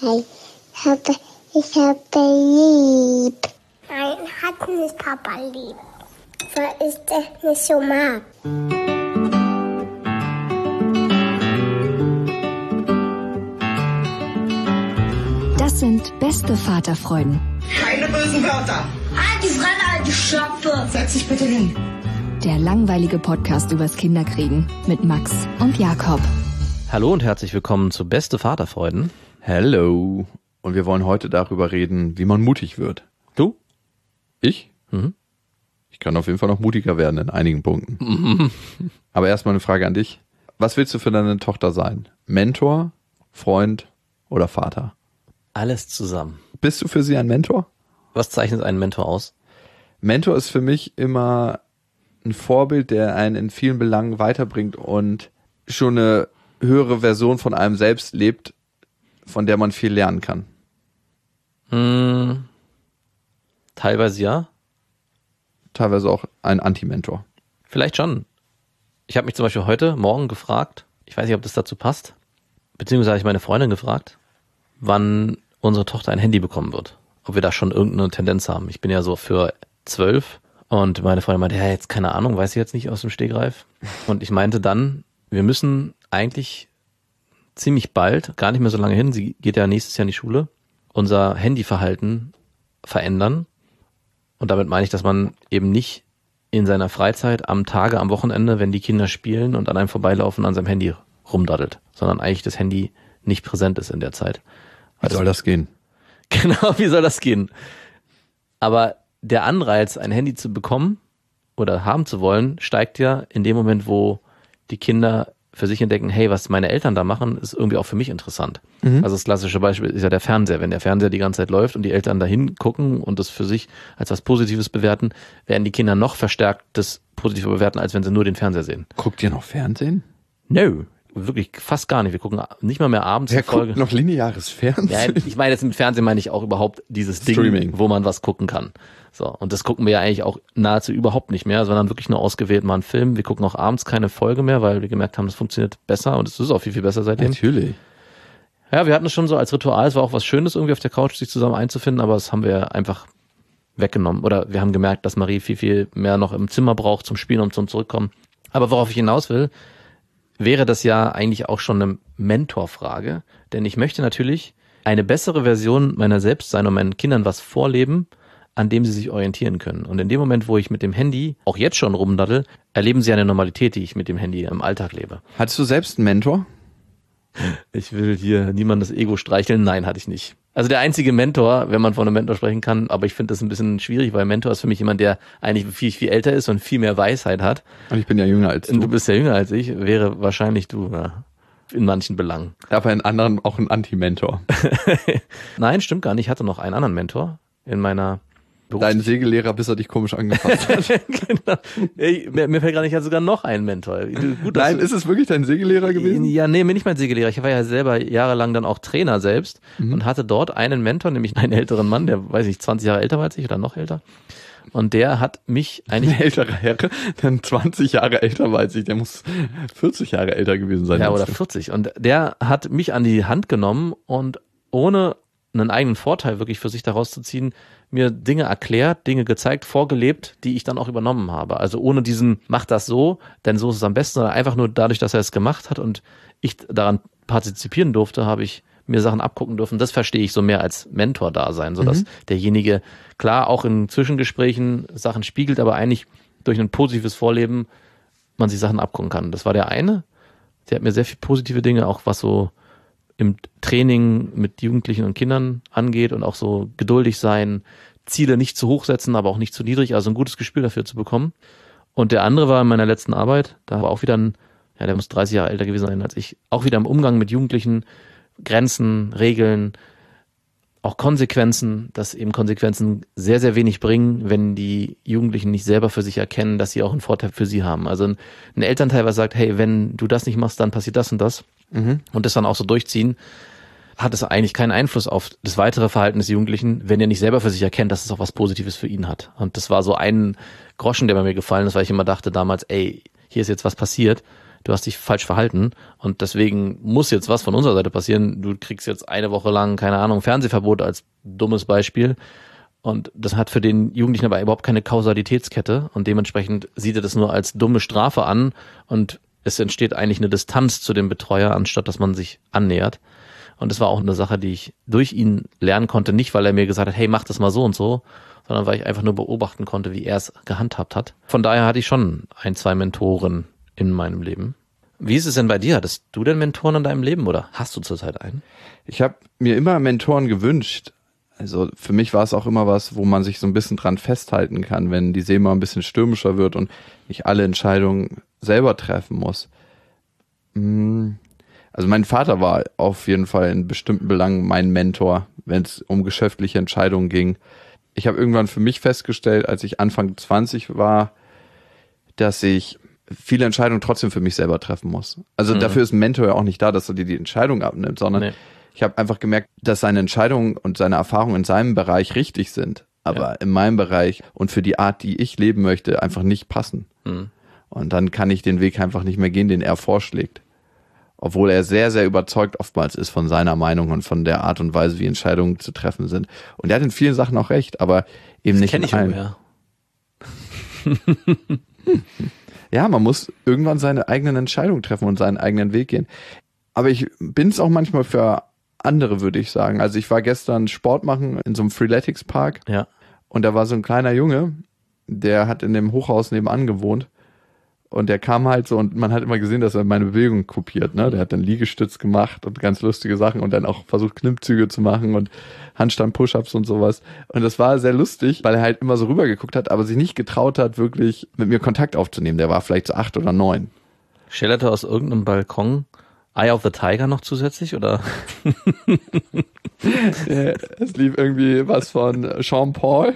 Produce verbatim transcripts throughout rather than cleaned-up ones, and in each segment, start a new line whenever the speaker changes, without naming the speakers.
Nein, ich habe, ich habe lieb. Nein, hat nicht Papa lieb. Weil ich das nicht so mag.
Das sind beste Vaterfreuden.
Keine bösen Wörter.
Halt die Fremde, alte Schöpfe.
Setz dich bitte hin.
Der langweilige Podcast übers Kinderkriegen mit Max und Jakob.
Hallo und herzlich willkommen zu Beste Vaterfreuden.
Hello. Und wir wollen heute darüber reden, wie man mutig wird.
Du?
Ich?
Mhm.
Ich kann auf jeden Fall noch mutiger werden in einigen Punkten.
Mhm.
Aber erstmal eine Frage an dich. Was willst du für deine Tochter sein? Mentor, Freund oder Vater?
Alles zusammen.
Bist du für sie ein Mentor?
Was zeichnet einen Mentor aus?
Mentor ist für mich immer ein Vorbild, der einen in vielen Belangen weiterbringt und schon eine höhere Version von einem selbst lebt, von der man viel lernen kann.
Hm, teilweise ja.
Teilweise auch ein Anti-Mentor.
Vielleicht schon. Ich habe mich zum Beispiel heute Morgen gefragt, ich weiß nicht, ob das dazu passt, beziehungsweise habe ich meine Freundin gefragt, wann unsere Tochter ein Handy bekommen wird. Ob wir da schon irgendeine Tendenz haben. Ich bin ja so für zwölf und meine Freundin meinte, ja, jetzt keine Ahnung, weiß ich jetzt nicht aus dem Stegreif. Und ich meinte dann, wir müssen eigentlich ziemlich bald, gar nicht mehr so lange hin, sie geht ja nächstes Jahr in die Schule, unser Handyverhalten verändern. Und damit meine ich, dass man eben nicht in seiner Freizeit am Tage, am Wochenende, wenn die Kinder spielen und an einem vorbeilaufen, an seinem Handy rumdaddelt, sondern eigentlich das Handy nicht präsent ist in der Zeit.
Wie soll das gehen?
Genau, wie soll das gehen? Aber der Anreiz, ein Handy zu bekommen oder haben zu wollen, steigt ja in dem Moment, wo die Kinder für sich entdecken, hey, was meine Eltern da machen, ist irgendwie auch für mich interessant. Mhm. Also das klassische Beispiel ist ja der Fernseher. Wenn der Fernseher die ganze Zeit läuft und die Eltern dahin gucken und das für sich als was Positives bewerten, werden die Kinder noch verstärkt das Positive bewerten, als wenn sie nur den Fernseher sehen.
Guckt ihr noch Fernsehen?
No. Wirklich fast gar nicht. Wir gucken nicht mal mehr abends
Wer
die Folge.
guckt noch lineares Fernsehen?
Ja, ich meine jetzt mit Fernsehen meine ich auch überhaupt dieses Ding,
Streaming,
wo man was gucken kann. So, und das gucken wir ja eigentlich auch nahezu überhaupt nicht mehr, sondern wirklich nur ausgewählt mal einen Film. Wir gucken auch abends keine Folge mehr, weil wir gemerkt haben, das funktioniert besser und es ist auch viel, viel besser seitdem.
Natürlich.
Ja, wir hatten es schon so als Ritual. Es war auch was Schönes, irgendwie auf der Couch sich zusammen einzufinden, aber das haben wir einfach weggenommen. Oder wir haben gemerkt, dass Marie viel, viel mehr noch im Zimmer braucht zum Spielen und zum Zurückkommen. Aber worauf ich hinaus will, wäre das ja eigentlich auch schon eine Mentorfrage, denn ich möchte natürlich eine bessere Version meiner selbst sein und meinen Kindern was vorleben, an dem sie sich orientieren können. Und in dem Moment, wo ich mit dem Handy auch jetzt schon rumdaddel, erleben sie eine Normalität, die ich mit dem Handy im Alltag lebe.
Hattest du selbst einen Mentor?
Ich will hier niemandes Ego streicheln. Nein, hatte ich nicht. Also der einzige Mentor, wenn man von einem Mentor sprechen kann, aber ich finde das ein bisschen schwierig, weil Mentor ist für mich jemand, der eigentlich viel, viel älter ist und viel mehr Weisheit hat.
Und ich bin ja jünger als du.
Und du bist ja jünger als ich, wäre wahrscheinlich du, ja, in manchen Belangen.
Aber in anderen auch ein Anti-Mentor.
Nein, stimmt gar nicht. Ich hatte noch einen anderen Mentor in meiner
Dein Segellehrer, bis er dich komisch angefasst hat.
Genau. Ey, mir, mir fällt gerade nicht, ich hatte sogar noch einen Mentor. Gut,
Nein, ist es wirklich dein Segellehrer gewesen?
Ja, nee, mir nicht mein Segellehrer. Ich war ja selber jahrelang dann auch Trainer selbst mhm. und hatte dort einen Mentor, nämlich einen älteren Mann, der, weiß ich, zwanzig Jahre älter war als ich oder noch älter. Und der hat mich eigentlich...
Ein älterer Herr, der zwanzig Jahre älter war als ich, der muss vierzig Jahre älter gewesen sein.
Ja, oder vierzig. Und der hat mich an die Hand genommen und ohne einen eigenen Vorteil wirklich für sich daraus zu ziehen, mir Dinge erklärt, Dinge gezeigt, vorgelebt, die ich dann auch übernommen habe. Also ohne diesen, mach das so, denn so ist es am besten, sondern einfach nur dadurch, dass er es gemacht hat und ich daran partizipieren durfte, habe ich mir Sachen abgucken dürfen. Das verstehe ich so mehr als Mentor-Dasein, sodass mhm. derjenige klar auch in Zwischengesprächen Sachen spiegelt, aber eigentlich durch ein positives Vorleben man sich Sachen abgucken kann. Das war der eine. Der hat mir sehr viele positive Dinge, auch was so im Training mit Jugendlichen und Kindern angeht und auch so geduldig sein, Ziele nicht zu hoch setzen, aber auch nicht zu niedrig, also ein gutes Gespür dafür zu bekommen. Und der andere war in meiner letzten Arbeit, da war auch wieder ein, ja, der muss dreißig Jahre älter gewesen sein als ich, auch wieder im Umgang mit Jugendlichen, Grenzen, Regeln, auch Konsequenzen, dass eben Konsequenzen sehr, sehr wenig bringen, wenn die Jugendlichen nicht selber für sich erkennen, dass sie auch einen Vorteil für sie haben. Also ein, ein Elternteil, was sagt, hey, wenn du das nicht machst, dann passiert das und das mhm. und das dann auch so durchziehen, hat es eigentlich keinen Einfluss auf das weitere Verhalten des Jugendlichen, wenn er nicht selber für sich erkennt, dass es auch was Positives für ihn hat. Und das war so ein Groschen, der bei mir gefallen ist, weil ich immer dachte damals, ey, hier ist jetzt was passiert. du hast dich falsch verhalten und deswegen muss jetzt was von unserer Seite passieren. Du kriegst jetzt eine Woche lang, keine Ahnung, Fernsehverbot als dummes Beispiel. Und das hat für den Jugendlichen aber überhaupt keine Kausalitätskette und dementsprechend sieht er das nur als dumme Strafe an und es entsteht eigentlich eine Distanz zu dem Betreuer, anstatt dass man sich annähert. Und das war auch eine Sache, die ich durch ihn lernen konnte, nicht weil er mir gesagt hat, hey, mach das mal so und so, sondern weil ich einfach nur beobachten konnte, wie er es gehandhabt hat. Von daher hatte ich schon ein, zwei Mentoren in meinem Leben. Wie ist es denn bei dir? Hattest du denn Mentoren in deinem Leben oder hast du zurzeit einen?
Ich habe mir immer Mentoren gewünscht. Also für mich war es auch immer was, wo man sich so ein bisschen dran festhalten kann, wenn die See mal ein bisschen stürmischer wird und ich alle Entscheidungen selber treffen muss. Also mein Vater war auf jeden Fall in bestimmten Belangen mein Mentor, wenn es um geschäftliche Entscheidungen ging. Ich habe irgendwann für mich festgestellt, als ich Anfang zwanzig war, dass ich viele Entscheidungen trotzdem für mich selber treffen muss. Also mhm. dafür ist ein Mentor ja auch nicht da, dass er dir die Entscheidung abnimmt, sondern nee. Ich habe einfach gemerkt, dass seine Entscheidungen und seine Erfahrungen in seinem Bereich richtig sind, aber ja. in meinem Bereich und für die Art, die ich leben möchte, einfach nicht passen. Mhm. Und dann kann ich den Weg einfach nicht mehr gehen, den er vorschlägt. Obwohl er sehr, sehr überzeugt oftmals ist von seiner Meinung und von der Art und Weise, wie Entscheidungen zu treffen sind. Und er hat in vielen Sachen auch recht, aber eben das nicht in allen. Ja. ja, man muss irgendwann seine eigenen Entscheidungen treffen und seinen eigenen Weg gehen. Aber ich bin es auch manchmal für andere, würde ich sagen. Also ich war gestern Sport machen in so einem Freeletics Park. Ja. Und da war so ein kleiner Junge, der hat in dem Hochhaus nebenan gewohnt. Und der kam halt so und man hat immer gesehen, dass er meine Bewegung kopiert, ne? Der hat dann Liegestütz gemacht und ganz lustige Sachen und dann auch versucht, Knippzüge zu machen und Handstand-Push-Ups und sowas. Und das war sehr lustig, weil er halt immer so rübergeguckt hat, aber sich nicht getraut hat, wirklich mit mir Kontakt aufzunehmen. Der war vielleicht so acht oder neun.
Schellerte aus irgendeinem Balkon Eye of the Tiger noch zusätzlich, oder?
Ja, es lief irgendwie was von Sean Paul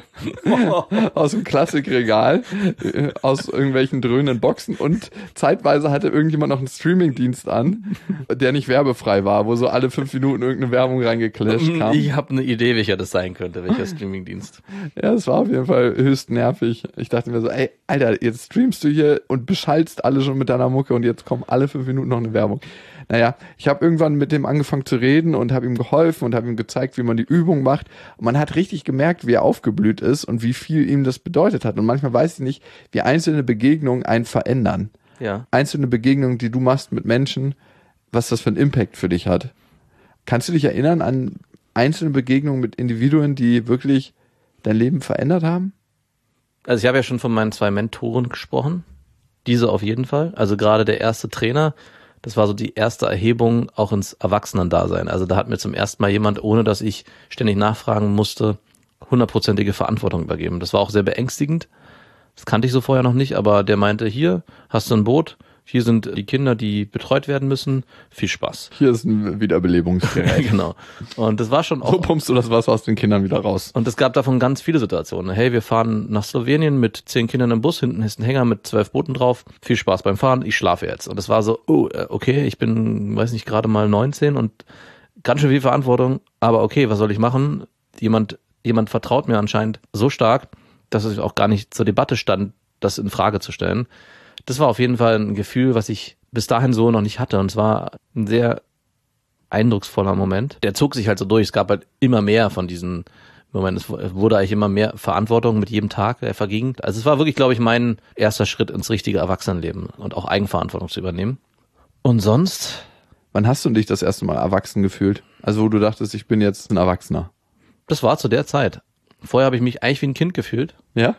aus dem Klassikregal, aus irgendwelchen dröhnenden Boxen und zeitweise hatte irgendjemand noch einen Streamingdienst an, der nicht werbefrei war, wo so alle fünf Minuten irgendeine Werbung reingeclasht kam.
Ich habe eine Idee, welcher das sein könnte, welcher Streamingdienst.
Ja, es war auf jeden Fall höchst nervig. Ich dachte mir so, ey, Alter, jetzt streamst du hier und beschallst alle schon mit deiner Mucke und jetzt kommen alle fünf Minuten noch eine Werbung. Naja, ich habe irgendwann mit dem angefangen zu reden und habe ihm geholfen und habe ihm gezeigt, wie man die Übung macht. Und man hat richtig gemerkt, wie er aufgeblüht ist und wie viel ihm das bedeutet hat. Und manchmal weiß ich nicht, wie einzelne Begegnungen einen verändern. Ja. Einzelne Begegnungen, die du machst mit Menschen, was das für einen Impact für dich hat. Kannst du dich erinnern an einzelne Begegnungen mit Individuen, die wirklich dein Leben verändert haben?
Also ich habe ja schon von meinen zwei Mentoren gesprochen. Diese auf jeden Fall. Also gerade der erste Trainer, das war so die erste Erhebung auch ins Erwachsenendasein. Also da hat mir zum ersten Mal jemand, ohne dass ich ständig nachfragen musste, hundertprozentige Verantwortung übergeben. Das war auch sehr beängstigend. Das kannte ich so vorher noch nicht, aber der meinte, hier hast du ein Boot, hier sind die Kinder, die betreut werden müssen. Viel Spaß.
Hier ist ein Wiederbelebungsgerät.
Genau. Und das war schon auch...
So pumpst du das Wasser aus den Kindern wieder raus.
Und es gab davon ganz viele Situationen. Hey, wir fahren nach Slowenien mit zehn Kindern im Bus, hinten ist ein Hänger mit zwölf Booten drauf. Viel Spaß beim Fahren, ich schlafe jetzt. Und das war so, oh, okay, ich bin, weiß nicht, gerade mal neunzehn und ganz schön viel Verantwortung. Aber okay, was soll ich machen? Jemand, jemand vertraut mir anscheinend so stark, dass es auch gar nicht zur Debatte stand, das in Frage zu stellen. Das war auf jeden Fall ein Gefühl, was ich bis dahin so noch nicht hatte. Und es war ein sehr eindrucksvoller Moment. Der zog sich halt so durch. Es gab halt immer mehr von diesen Momenten. Es wurde eigentlich immer mehr Verantwortung mit jedem Tag, der verging. Also es war wirklich, glaube ich, mein erster Schritt ins richtige Erwachsenenleben und auch Eigenverantwortung zu übernehmen. Und sonst?
Wann hast du dich das erste Mal erwachsen gefühlt? Also wo du dachtest, ich bin jetzt ein Erwachsener.
Das war zu der Zeit. Vorher habe ich mich eigentlich wie ein Kind gefühlt.
Ja?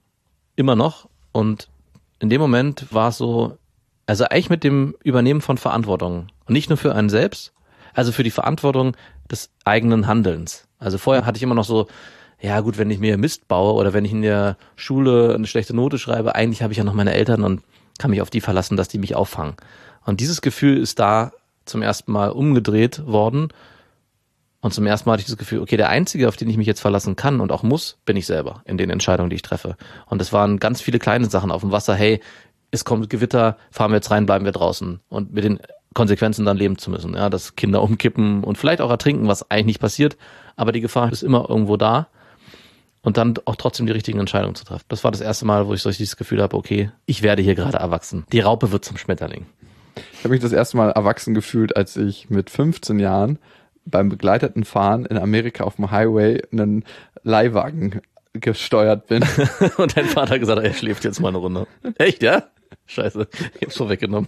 Immer noch. Und in dem Moment war es so, also eigentlich mit dem Übernehmen von Verantwortung. Und nicht nur für einen selbst, also für die Verantwortung des eigenen Handelns. Also vorher hatte ich immer noch so, ja gut, wenn ich mir Mist baue oder wenn ich in der Schule eine schlechte Note schreibe, eigentlich habe ich ja noch meine Eltern und kann mich auf die verlassen, dass die mich auffangen. Und dieses Gefühl ist da zum ersten Mal umgedreht worden. Und zum ersten Mal hatte ich das Gefühl, okay, der Einzige, auf den ich mich jetzt verlassen kann und auch muss, bin ich selber in den Entscheidungen, die ich treffe. Und es waren ganz viele kleine Sachen auf dem Wasser. Hey, es kommt Gewitter, fahren wir jetzt rein, bleiben wir draußen. Und mit den Konsequenzen dann leben zu müssen. Ja, dass Kinder umkippen und vielleicht auch ertrinken, was eigentlich nicht passiert. Aber die Gefahr ist immer irgendwo da. Und dann auch trotzdem die richtigen Entscheidungen zu treffen. Das war das erste Mal, wo ich so dieses Gefühl habe, okay, ich werde hier gerade erwachsen. Die Raupe wird zum Schmetterling.
habe mich das erste Mal erwachsen gefühlt, als ich mit fünfzehn Jahren beim begleiteten Fahren in Amerika auf dem Highway einen Leihwagen gesteuert bin.
Und dein Vater hat gesagt, er schläft jetzt mal eine Runde. Echt, ja? Scheiße, ich hab's vorweggenommen.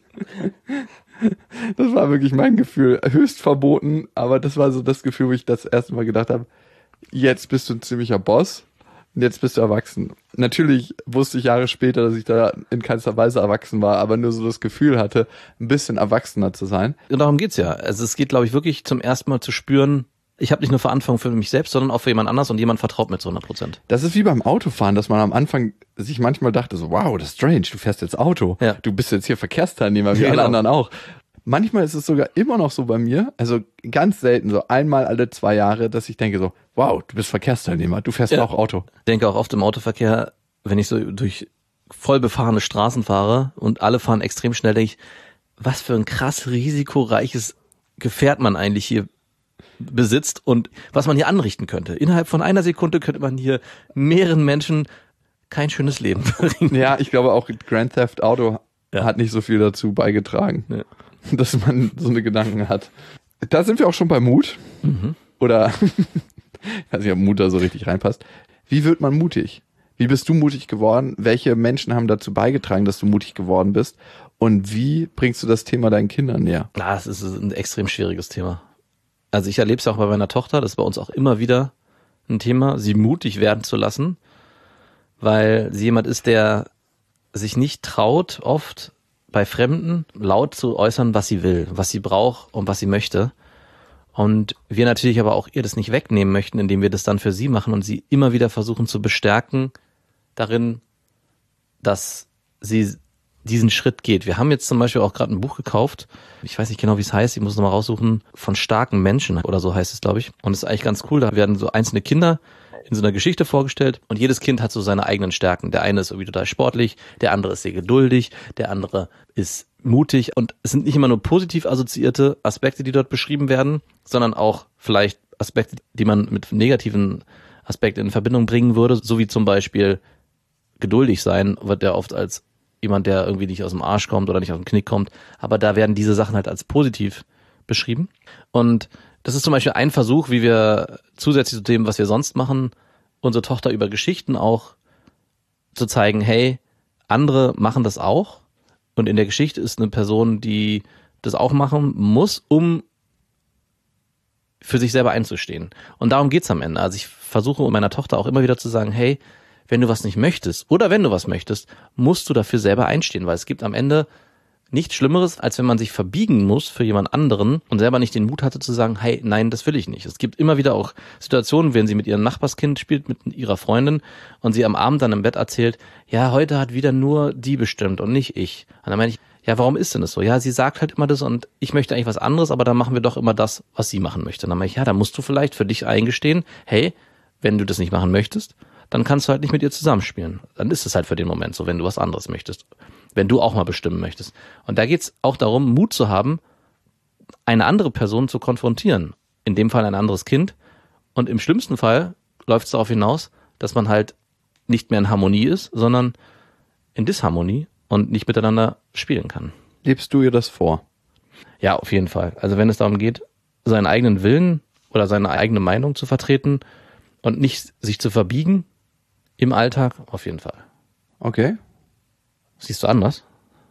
Das war wirklich mein Gefühl. Höchst verboten, aber das war so das Gefühl, wo ich das erste Mal gedacht habe, jetzt bist du ein ziemlicher Boss. Und jetzt bist du erwachsen. Natürlich wusste ich Jahre später, dass ich da in keinster Weise erwachsen war, aber nur so das Gefühl hatte, ein bisschen erwachsener zu sein.
Und darum geht's ja. Also es geht, glaube ich, wirklich zum ersten Mal zu spüren, ich habe nicht nur Verantwortung für mich selbst, sondern auch für jemand anders und jemand vertraut mir zu hundert Prozent.
Das ist wie beim Autofahren, dass man am Anfang sich manchmal dachte so, wow, das ist strange, du fährst jetzt Auto.
Ja.
Du bist jetzt hier Verkehrsteilnehmer, wie
Ja,
alle
genau.
anderen auch. Manchmal ist es sogar immer noch so bei mir, also ganz selten, so einmal alle zwei Jahre, dass ich denke so, wow, du bist Verkehrsteilnehmer, du fährst
Ja.
auch Auto.
Ich denke auch oft im Autoverkehr, wenn ich so durch voll befahrene Straßen fahre und alle fahren extrem schnell, denke ich, was für ein krass risikoreiches Gefährt man eigentlich hier besitzt und was man hier anrichten könnte. Innerhalb von einer Sekunde könnte man hier mehreren Menschen kein schönes Leben bringen.
Ja, ich glaube auch Grand Theft Auto
Ja.
hat nicht so viel dazu beigetragen,
Ja.
dass man so eine Gedanken hat. Da sind wir auch schon bei Mut.
Mhm.
Oder, ich weiß nicht, ob Mut da so richtig reinpasst. Wie wird man mutig? Wie bist du mutig geworden? Welche Menschen haben dazu beigetragen, dass du mutig geworden bist? Und wie bringst du das Thema deinen Kindern näher?
Ah, es ist ein extrem schwieriges Thema. Also ich erlebe es auch bei meiner Tochter, das ist bei uns auch immer wieder ein Thema, sie mutig werden zu lassen, weil sie jemand ist, der sich nicht traut, oft bei Fremden laut zu äußern, was sie will, was sie braucht und was sie möchte. Und wir natürlich aber auch ihr das nicht wegnehmen möchten, indem wir das dann für sie machen und sie immer wieder versuchen zu bestärken darin, dass sie diesen Schritt geht. Wir haben jetzt zum Beispiel auch gerade ein Buch gekauft, ich weiß nicht genau, wie es heißt, ich muss es nochmal raussuchen, von starken Menschen oder so heißt es, glaube ich. Und es ist eigentlich ganz cool, da werden so einzelne Kinder in so einer Geschichte vorgestellt und jedes Kind hat so seine eigenen Stärken. Der eine ist irgendwie total sportlich, der andere ist sehr geduldig, der andere ist mutig und es sind nicht immer nur positiv assoziierte Aspekte, die dort beschrieben werden, sondern auch vielleicht Aspekte, die man mit negativen Aspekten in Verbindung bringen würde, so wie zum Beispiel geduldig sein, wird ja oft als jemand, der irgendwie nicht aus dem Arsch kommt oder nicht aus dem Knick kommt, aber da werden diese Sachen halt als positiv beschrieben. Und das ist zum Beispiel ein Versuch, wie wir zusätzlich zu dem, was wir sonst machen, unsere Tochter über Geschichten auch zu zeigen, hey, andere machen das auch und in der Geschichte ist eine Person, die das auch machen muss, um für sich selber einzustehen. Und darum geht's am Ende. Also ich versuche meiner Tochter auch immer wieder zu sagen, hey, wenn du was nicht möchtest oder wenn du was möchtest, musst du dafür selber einstehen, weil es gibt am Ende nichts Schlimmeres, als wenn man sich verbiegen muss für jemand anderen und selber nicht den Mut hatte zu sagen, hey, nein, das will ich nicht. Es gibt immer wieder auch Situationen, wenn sie mit ihrem Nachbarskind spielt, mit ihrer Freundin und sie am Abend dann im Bett erzählt, ja, heute hat wieder nur die bestimmt und nicht ich. Und dann meine ich, ja, warum ist denn das so? Ja, sie sagt halt immer das und ich möchte eigentlich was anderes, aber dann machen wir doch immer das, was sie machen möchte. Und dann meine ich, ja, da musst du vielleicht für dich eingestehen, hey, wenn du das nicht machen möchtest, dann kannst du halt nicht mit ihr zusammenspielen. Dann ist es halt für den Moment so, wenn du was anderes möchtest. Wenn du auch mal bestimmen möchtest. Und da geht's auch darum, Mut zu haben, eine andere Person zu konfrontieren. In dem Fall ein anderes Kind. Und im schlimmsten Fall läuft es darauf hinaus, dass man halt nicht mehr in Harmonie ist, sondern in Disharmonie und nicht miteinander spielen kann.
Lebst du ihr das vor?
Ja, auf jeden Fall. Also wenn es darum geht, seinen eigenen Willen oder seine eigene Meinung zu vertreten und nicht sich zu verbiegen im Alltag, auf jeden Fall.
Okay.
Siehst du anders?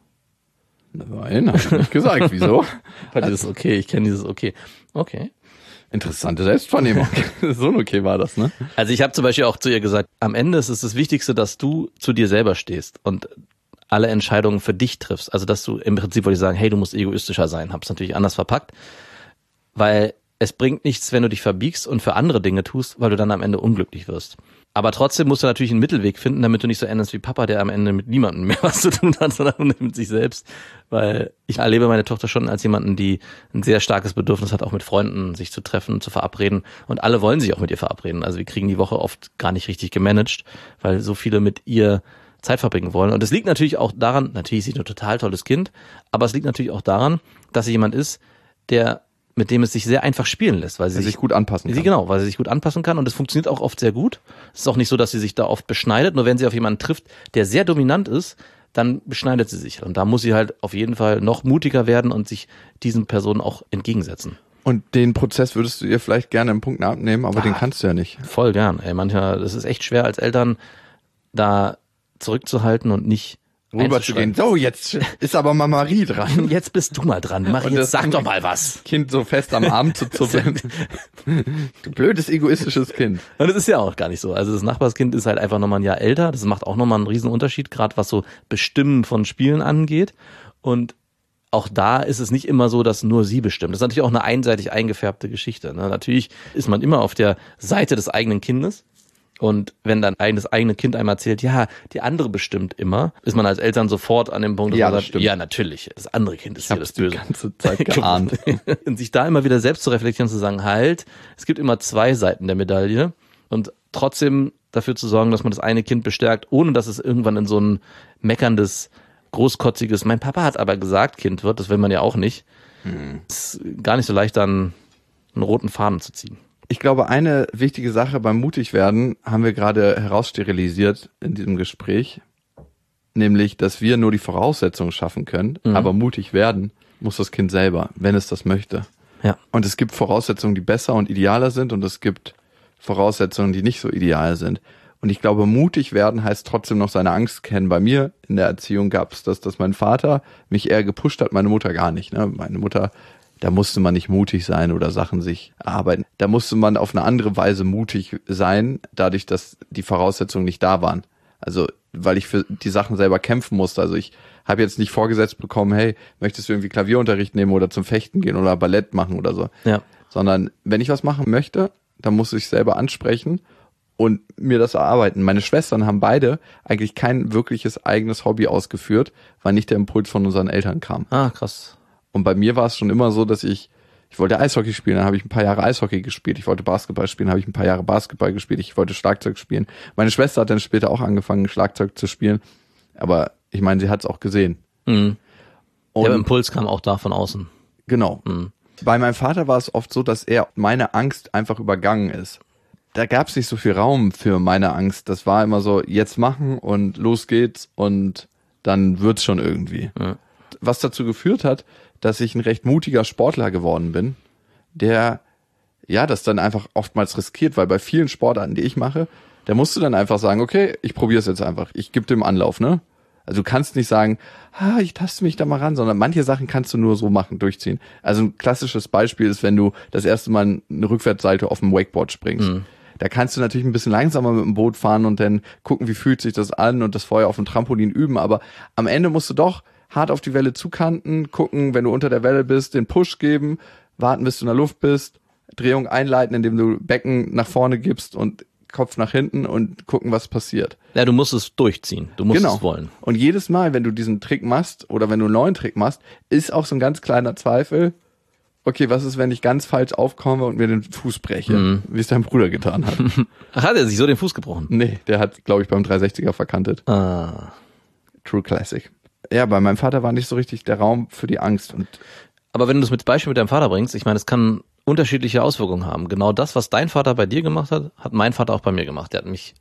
Nein, hab ich nicht gesagt. Wieso?
Weil dieses Okay, ich kenne dieses Okay. Okay.
Interessante Selbstvernehmung. So ein Okay war das, ne?
Also ich habe zum Beispiel auch zu ihr gesagt, am Ende ist es das Wichtigste, dass du zu dir selber stehst und alle Entscheidungen für dich triffst. Also dass du im Prinzip wollte ich sagen, hey, du musst egoistischer sein. Hab's natürlich anders verpackt, weil es bringt nichts, wenn du dich verbiegst und für andere Dinge tust, weil du dann am Ende unglücklich wirst. Aber trotzdem musst du natürlich einen Mittelweg finden, damit du nicht so endest wie Papa, der am Ende mit niemandem mehr was zu tun hat, sondern mit sich selbst. Weil ich erlebe meine Tochter schon als jemanden, die ein sehr starkes Bedürfnis hat, auch mit Freunden sich zu treffen, zu verabreden. Und alle wollen sich auch mit ihr verabreden. Also wir kriegen die Woche oft gar nicht richtig gemanagt, weil so viele mit ihr Zeit verbringen wollen. Und es liegt natürlich auch daran, natürlich ist sie ein total tolles Kind, aber es liegt natürlich auch daran, dass sie jemand ist, der mit dem es sich sehr einfach spielen lässt, weil sie
sich, sich gut anpassen kann.
Sie, genau, weil sie sich gut anpassen kann und es funktioniert auch oft sehr gut. Es ist auch nicht so, dass sie sich da oft beschneidet, nur wenn sie auf jemanden trifft, der sehr dominant ist, dann beschneidet sie sich. Und da muss sie halt auf jeden Fall noch mutiger werden und sich diesen Personen auch entgegensetzen.
Und den Prozess würdest du ihr vielleicht gerne in Punkten abnehmen, aber ah, den kannst du ja nicht.
Voll gern. Ey, manchmal, das ist echt schwer als Eltern, da zurückzuhalten und nicht
rüberzugehen. So, jetzt ist aber mal Marie dran.
Jetzt bist du mal dran. Marie, jetzt sag doch mal was.
Kind so fest am Arm zu zuppeln. Du blödes, egoistisches Kind.
Und das ist ja auch gar nicht so. Also das Nachbarskind ist halt einfach nochmal ein Jahr älter. Das macht auch nochmal einen riesen Unterschied, gerade was so Bestimmen von Spielen angeht. Und auch da ist es nicht immer so, dass nur sie bestimmt. Das ist natürlich auch eine einseitig eingefärbte Geschichte. Ne? Natürlich ist man immer auf der Seite des eigenen Kindes. Und wenn dann das eigene Kind einmal erzählt, ja, die andere bestimmt immer, ist man als Eltern sofort an dem Punkt, dass
ja,
man
das
sagt,
stimmt.
ja, natürlich, das andere Kind ist
ich
hier das Böse.
Die ganze Zeit geahnt.
Und sich da immer wieder selbst zu reflektieren, zu sagen, halt, es gibt immer zwei Seiten der Medaille und trotzdem dafür zu sorgen, dass man das eine Kind bestärkt, ohne dass es irgendwann in so ein meckerndes, großkotziges, mein Papa hat aber gesagt, Kind wird, das will man ja auch nicht. Hm. Es ist gar nicht so leicht, dann einen roten Faden zu ziehen.
Ich glaube, eine wichtige Sache beim Mutigwerden haben wir gerade heraussterilisiert in diesem Gespräch, nämlich, dass wir nur die Voraussetzungen schaffen können, mhm. aber mutig werden muss das Kind selber, wenn es das möchte.
Ja.
Und es gibt Voraussetzungen, die besser und idealer sind und es gibt Voraussetzungen, die nicht so ideal sind. Und ich glaube, mutig werden heißt trotzdem noch seine Angst kennen. Bei mir in der Erziehung gab es das, dass mein Vater mich eher gepusht hat, meine Mutter gar nicht. Ne? Meine Mutter, da musste man nicht mutig sein oder Sachen sich erarbeiten. Da musste man auf eine andere Weise mutig sein, dadurch, dass die Voraussetzungen nicht da waren. Also, weil ich für die Sachen selber kämpfen musste. Also ich habe jetzt nicht vorgesetzt bekommen, hey, möchtest du irgendwie Klavierunterricht nehmen oder zum Fechten gehen oder Ballett machen oder so.
Ja.
Sondern wenn ich was machen möchte, dann muss ich selber ansprechen und mir das erarbeiten. Meine Schwestern haben beide eigentlich kein wirkliches eigenes Hobby ausgeführt, weil nicht der Impuls von unseren Eltern kam.
Ah, krass.
Und bei mir war es schon immer so, dass ich, ich wollte Eishockey spielen, dann habe ich ein paar Jahre Eishockey gespielt. Ich wollte Basketball spielen, habe ich ein paar Jahre Basketball gespielt. Ich wollte Schlagzeug spielen. Meine Schwester hat dann später auch angefangen, Schlagzeug zu spielen. Aber ich meine, sie hat es auch gesehen.
Mhm.
Und
der Impuls kam auch da von außen.
Genau.
Mhm.
Bei meinem Vater war es oft so, dass er meine Angst einfach übergangen ist. Da gab es nicht so viel Raum für meine Angst. Das war immer so, jetzt machen und los geht's und dann wird's schon irgendwie.
Mhm.
Was dazu geführt hat, dass ich ein recht mutiger Sportler geworden bin, der ja das dann einfach oftmals riskiert, weil bei vielen Sportarten, die ich mache, da musst du dann einfach sagen, okay, ich probiere es jetzt einfach, ich gebe dem Anlauf, ne? Also du kannst nicht sagen, ah, ich taste mich da mal ran, sondern manche Sachen kannst du nur so machen, durchziehen. Also ein klassisches Beispiel ist, wenn du das erste Mal eine Rückwärtsseite auf dem Wakeboard springst. Mhm. Da kannst du natürlich ein bisschen langsamer mit dem Boot fahren und dann gucken, wie fühlt sich das an und das vorher auf dem Trampolin üben, aber am Ende musst du doch hart auf die Welle zukanten, gucken, wenn du unter der Welle bist, den Push geben, warten, bis du in der Luft bist, Drehung einleiten, indem du Becken nach vorne gibst und Kopf nach hinten und gucken, was passiert.
Ja, du musst es durchziehen, du musst
genau.
es wollen.
Und jedes Mal, wenn du diesen Trick machst oder wenn du einen neuen Trick machst, ist auch so ein ganz kleiner Zweifel, okay, was ist, wenn ich ganz falsch aufkomme und mir den Fuß breche, mhm. wie es dein Bruder getan hat.
Ach, hat er sich so den Fuß gebrochen?
Nee, der hat, glaube ich, beim dreihundertsechziger verkantet.
Ah.
True Classic. Ja, bei meinem Vater war nicht so richtig der Raum für die Angst. Und
aber wenn du das mit Beispiel mit deinem Vater bringst, ich meine, es kann unterschiedliche Auswirkungen haben. Genau das, was dein Vater bei dir gemacht hat, hat mein Vater auch bei mir gemacht. Der hat mich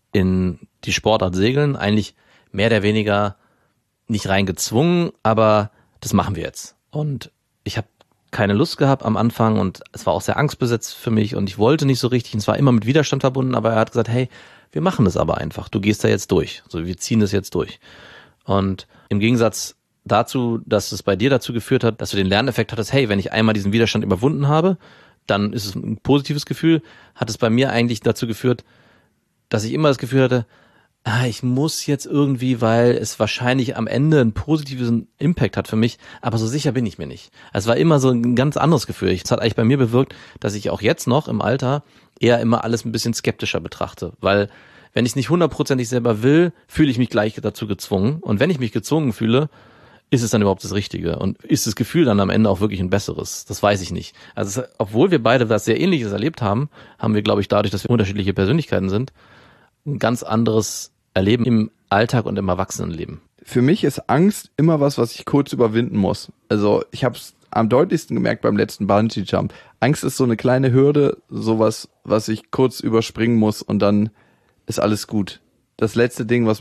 in die Sportart Segeln eigentlich mehr oder weniger nicht reingezwungen, aber das machen wir jetzt. Und ich habe keine Lust gehabt am Anfang und es war auch sehr angstbesetzt für mich und ich wollte nicht so richtig. Und es war immer mit Widerstand verbunden, aber er hat gesagt, hey, wir machen das aber einfach. Du gehst da jetzt durch. So, wir ziehen das jetzt durch. Und im Gegensatz dazu, dass es bei dir dazu geführt hat, dass du den Lerneffekt hattest, hey, wenn ich einmal diesen Widerstand überwunden habe, dann ist es ein positives Gefühl, hat es bei mir eigentlich dazu geführt, dass ich immer das Gefühl hatte, ah, ich muss jetzt irgendwie, weil es wahrscheinlich am Ende einen positiven Impact hat für mich, aber so sicher bin ich mir nicht. Es war immer so ein ganz anderes Gefühl. Es hat eigentlich bei mir bewirkt, dass ich auch jetzt noch im Alter eher immer alles ein bisschen skeptischer betrachte, weil wenn ich es nicht hundertprozentig selber will, fühle ich mich gleich dazu gezwungen. Und wenn ich mich gezwungen fühle, ist es dann überhaupt das Richtige? Und ist das Gefühl dann am Ende auch wirklich ein besseres? Das weiß ich nicht. Also es, obwohl wir beide was sehr Ähnliches erlebt haben, haben wir, glaube ich, dadurch, dass wir unterschiedliche Persönlichkeiten sind, ein ganz anderes Erleben im Alltag und im Erwachsenenleben.
Für mich ist Angst immer was, was ich kurz überwinden muss. Also ich habe es am deutlichsten gemerkt beim letzten Bungee-Jump. Angst ist so eine kleine Hürde, sowas, was ich kurz überspringen muss und dann ist alles gut. Das letzte Ding, was mich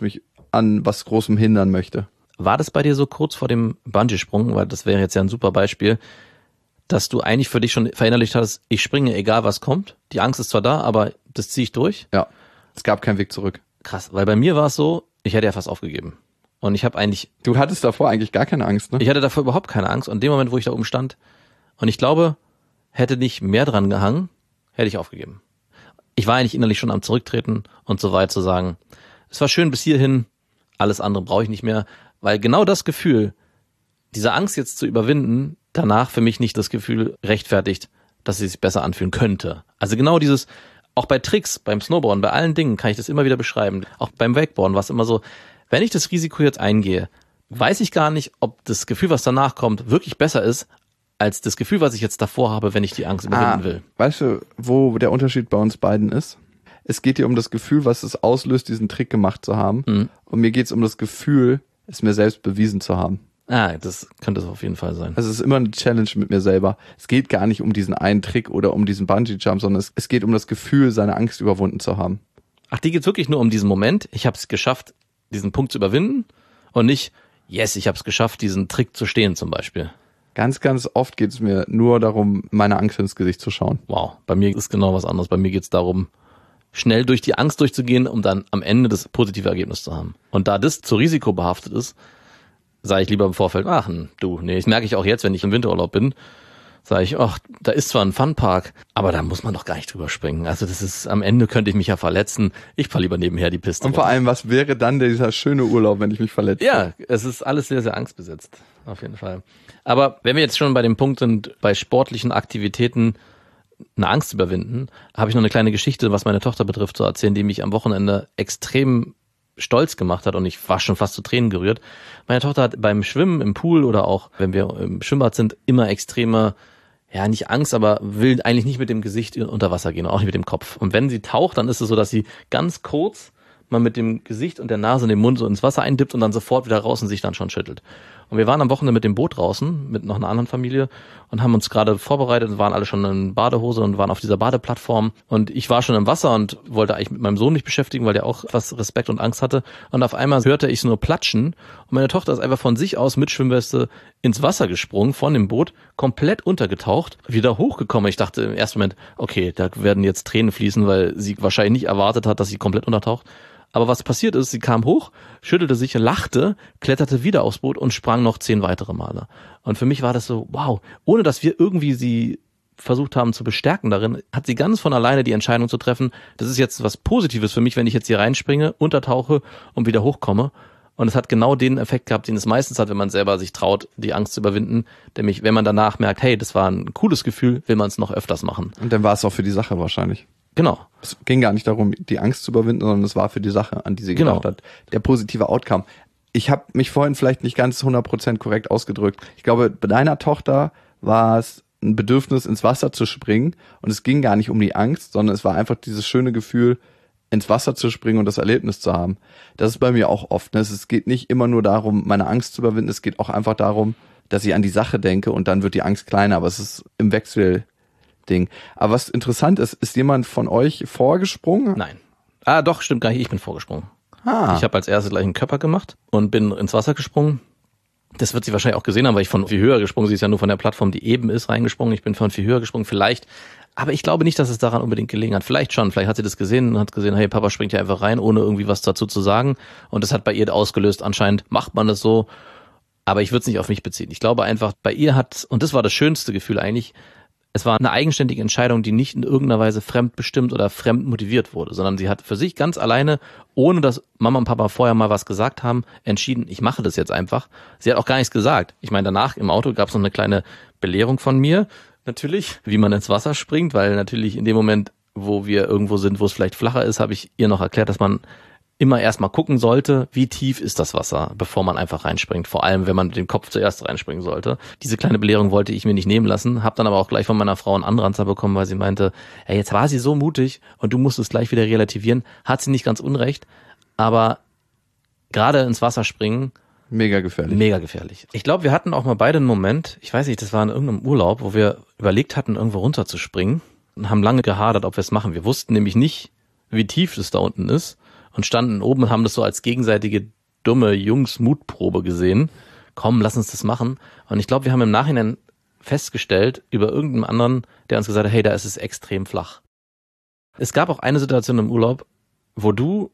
an was Großem hindern möchte.
War das bei dir so kurz vor dem Bungee-Sprung, weil das wäre jetzt ja ein super Beispiel, dass du eigentlich für dich schon verinnerlicht hast, ich springe, egal was kommt. Die Angst ist zwar da, aber das ziehe ich durch.
Ja, es gab keinen Weg zurück.
Krass, weil bei mir war es so, ich hätte ja fast aufgegeben. Und ich habe eigentlich...
Du hattest davor eigentlich gar keine Angst, ne?
Ich hatte davor überhaupt keine Angst. Und in dem Moment, wo ich da oben stand, und ich glaube, hätte nicht mehr dran gehangen, hätte ich aufgegeben. Ich war eigentlich innerlich schon am Zurücktreten und so weit zu sagen, es war schön bis hierhin, alles andere brauche ich nicht mehr, weil genau das Gefühl, diese Angst jetzt zu überwinden, danach für mich nicht das Gefühl rechtfertigt, dass es sich besser anfühlen könnte. Also genau dieses, auch bei Tricks, beim Snowboarden, bei allen Dingen kann ich das immer wieder beschreiben. Auch beim Wakeboarden war es immer so, wenn ich das Risiko jetzt eingehe, weiß ich gar nicht, ob das Gefühl, was danach kommt, wirklich besser ist, als das Gefühl, was ich jetzt davor habe, wenn ich die Angst überwinden
ah,
will.
Weißt du, wo der Unterschied bei uns beiden ist? Es geht dir um das Gefühl, was es auslöst, diesen Trick gemacht zu haben. Mhm. Und mir geht es um das Gefühl, es mir selbst bewiesen zu haben.
Ah, das könnte es auf jeden Fall sein.
Also es ist immer eine Challenge mit mir selber. Es geht gar nicht um diesen einen Trick oder um diesen Bungee-Jump, sondern es, es geht um das Gefühl, seine Angst überwunden zu haben.
Ach, die geht's wirklich nur um diesen Moment, ich habe es geschafft, diesen Punkt zu überwinden und nicht, yes, ich habe es geschafft, diesen Trick zu stehen zum Beispiel.
Ganz, ganz oft geht es mir nur darum, meine Angst ins Gesicht zu schauen.
Wow, bei mir ist genau was anderes. Bei mir geht es darum, schnell durch die Angst durchzugehen, um dann am Ende das positive Ergebnis zu haben. Und da das zu risikobehaftet ist, sage ich lieber im Vorfeld, ach du, nee, das merke ich auch jetzt, wenn ich im Winterurlaub bin, sage ich, ach, da ist zwar ein Funpark, aber da muss man doch gar nicht drüber springen. Also das ist, am Ende könnte ich mich ja verletzen. Ich fahre lieber nebenher die Piste.
Und vor allem, was wäre dann dieser schöne Urlaub, wenn ich mich verletze?
Ja, es ist alles sehr, sehr angstbesetzt. Auf jeden Fall. Aber wenn wir jetzt schon bei dem Punkt sind, bei sportlichen Aktivitäten eine Angst überwinden, habe ich noch eine kleine Geschichte, was meine Tochter betrifft, zu erzählen, die mich am Wochenende extrem stolz gemacht hat und ich war schon fast zu Tränen gerührt. Meine Tochter hat beim Schwimmen im Pool oder auch, wenn wir im Schwimmbad sind, immer extreme, ja nicht Angst, aber will eigentlich nicht mit dem Gesicht unter Wasser gehen, auch nicht mit dem Kopf. Und wenn sie taucht, dann ist es so, dass sie ganz kurz mal mit dem Gesicht und der Nase und dem Mund so ins Wasser eindippt und dann sofort wieder raus und sich dann schon schüttelt. Und wir waren am Wochenende mit dem Boot draußen, mit noch einer anderen Familie und haben uns gerade vorbereitet und waren alle schon in Badehose und waren auf dieser Badeplattform. Und ich war schon im Wasser und wollte eigentlich mit meinem Sohn nicht beschäftigen, weil der auch was Respekt und Angst hatte. Und auf einmal hörte ich es nur platschen und meine Tochter ist einfach von sich aus mit Schwimmweste ins Wasser gesprungen, von dem Boot, komplett untergetaucht, wieder hochgekommen. Ich dachte im ersten Moment, okay, da werden jetzt Tränen fließen, weil sie wahrscheinlich nicht erwartet hat, dass sie komplett untertaucht. Aber was passiert ist, sie kam hoch, schüttelte sich, lachte, kletterte wieder aufs Boot und sprang noch zehn weitere Male. Und für mich war das so, wow, ohne dass wir irgendwie sie versucht haben zu bestärken darin, hat sie ganz von alleine die Entscheidung zu treffen, das ist jetzt was Positives für mich, wenn ich jetzt hier reinspringe, untertauche und wieder hochkomme. Und es hat genau den Effekt gehabt, den es meistens hat, wenn man selber sich traut, die Angst zu überwinden. Nämlich, wenn man danach merkt, hey, das war ein cooles Gefühl, will man es noch öfters machen.
Und dann war es auch für die Sache wahrscheinlich.
Genau.
Es ging gar nicht darum, die Angst zu überwinden, sondern es war für die Sache, an die sie gedacht
genau.
hat. Der positive Outcome. Ich habe mich vorhin vielleicht nicht ganz hundert Prozent korrekt ausgedrückt. Ich glaube, bei deiner Tochter war es ein Bedürfnis, ins Wasser zu springen. Und es ging gar nicht um die Angst, sondern es war einfach dieses schöne Gefühl, ins Wasser zu springen und das Erlebnis zu haben. Das ist bei mir auch oft. Ne? Es geht nicht immer nur darum, meine Angst zu überwinden. Es geht auch einfach darum, dass ich an die Sache denke und dann wird die Angst kleiner. Aber es ist im Wechsel Ding. Aber was interessant ist, ist jemand von euch vorgesprungen?
Nein. Ah, doch, stimmt gar nicht. Ich bin vorgesprungen.
Ah.
Ich habe als erstes gleich einen Körper gemacht und bin ins Wasser gesprungen. Das wird sie wahrscheinlich auch gesehen haben, weil ich von viel höher gesprungen. Sie ist ja nur von der Plattform, die eben ist, reingesprungen. Ich bin von viel höher gesprungen. Vielleicht. Aber ich glaube nicht, dass es daran unbedingt gelegen hat. Vielleicht schon. Vielleicht hat sie das gesehen und hat gesehen, hey, Papa springt ja einfach rein, ohne irgendwie was dazu zu sagen. Und das hat bei ihr ausgelöst. Anscheinend macht man das so. Aber ich würde es nicht auf mich beziehen. Ich glaube einfach, bei ihr hat, und das war das schönste Gefühl eigentlich, es war eine eigenständige Entscheidung, die nicht in irgendeiner Weise fremdbestimmt oder fremd motiviert wurde, sondern sie hat für sich ganz alleine, ohne dass Mama und Papa vorher mal was gesagt haben, entschieden, ich mache das jetzt einfach. Sie hat auch gar nichts gesagt. Ich meine, danach im Auto gab es noch eine kleine Belehrung von mir, natürlich, wie man ins Wasser springt, weil natürlich in dem Moment, wo wir irgendwo sind, wo es vielleicht flacher ist, habe ich ihr noch erklärt, dass man immer erstmal gucken sollte, wie tief ist das Wasser, bevor man einfach reinspringt. Vor allem, wenn man mit dem Kopf zuerst reinspringen sollte. Diese kleine Belehrung wollte ich mir nicht nehmen lassen, habe dann aber auch gleich von meiner Frau einen Anranzer bekommen, weil sie meinte, ey, jetzt war sie so mutig und du musst es gleich wieder relativieren. Hat sie nicht ganz unrecht, aber gerade ins Wasser springen,
mega gefährlich.
Mega gefährlich. Ich glaube, wir hatten auch mal beide einen Moment, ich weiß nicht, das war in irgendeinem Urlaub, wo wir überlegt hatten, irgendwo runterzuspringen und haben lange gehadert, ob wir es machen. Wir wussten nämlich nicht, wie tief es da unten ist. Und standen oben und haben das so als gegenseitige stumme Jungs-Mutprobe gesehen. Komm, lass uns das machen. Und ich glaube, wir haben im Nachhinein festgestellt über irgendeinen anderen, der uns gesagt hat, hey, da ist es extrem flach. Es gab auch eine Situation im Urlaub, wo du